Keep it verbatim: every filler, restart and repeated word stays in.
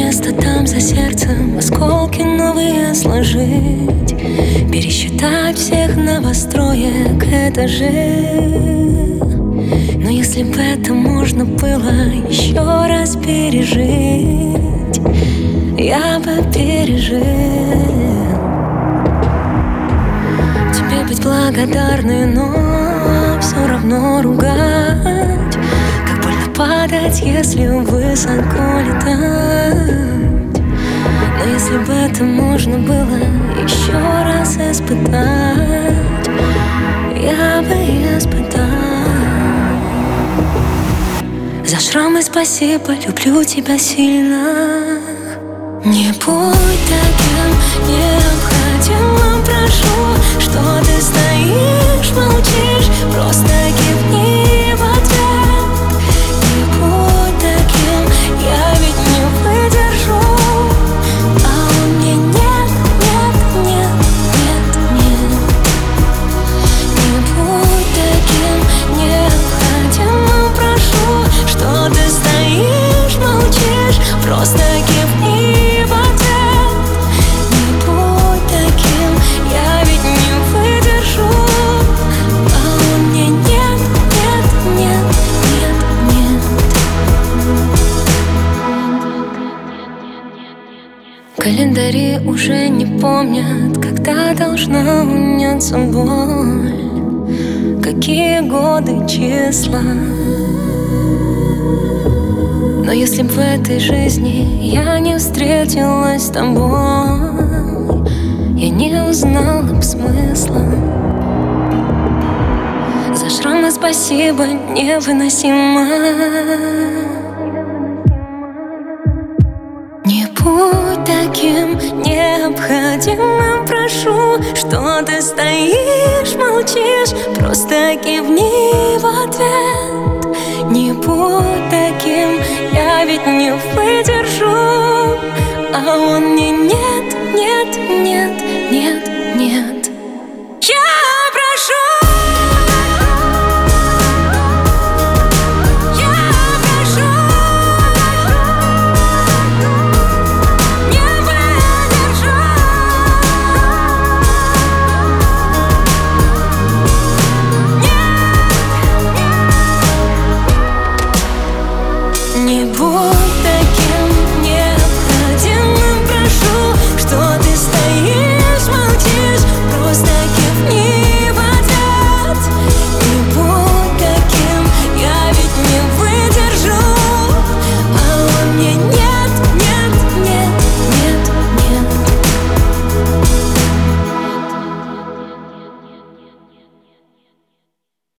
место там за сердцем, осколки новые сложить, пересчитать всех новостроек этажей. Но если бы это можно было еще раз пережить, я бы пережил. Тебе быть благодарной, но все равно ругать. Как больно падать, если высоко летать. Но если бы это можно было еще раз испытать, я бы испытал. За шрамы спасибо, люблю тебя сильно. Не будь таким необходимым, прошу, что ты стоишь, молчишь, просто кивни в ответ. Не будь таким, я ведь не выдержу. А он мне нет, нет, нет, нет, нет. Не будь таким необходимым, прошу, что ты стоишь, молчишь, просто кивни. Календари уже не помнят, когда должна уняться боль, какие годы, числа. Но если бы в этой жизни я не встретилась с тобой, я не узнала бы смысла. За шрамы спасибо, невыносимо. Не будь таким необходимым, прошу, что ты стоишь, молчишь, просто кивни в ответ. Не будь таким, я ведь не выдержу. А он мне нет, нет, нет.